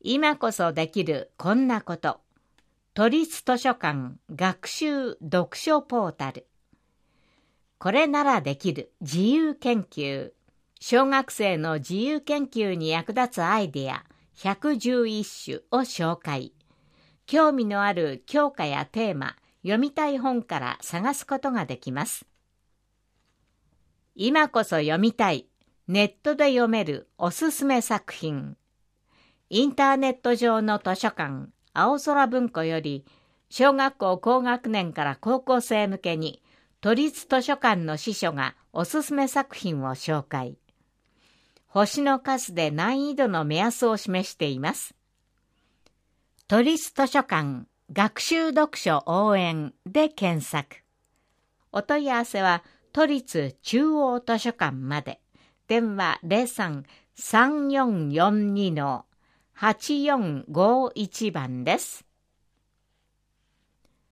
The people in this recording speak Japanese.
今こそできるこんなこと。都立図書館学習読書ポータル。これならできる自由研究。小学生の自由研究に役立つアイデア111種を紹介。興味のある教科やテーマ、読みたい本から探すことができます。今こそ読みたい。ネットで読めるおすすめ作品。インターネット上の図書館、青空文庫より、小学校高学年から高校生向けに、都立図書館の司書がおすすめ作品を紹介。星の数で難易度の目安を示しています。都立図書館学習読書応援で検索。お問い合わせは都立中央図書館まで。電話03-3442-8451番です。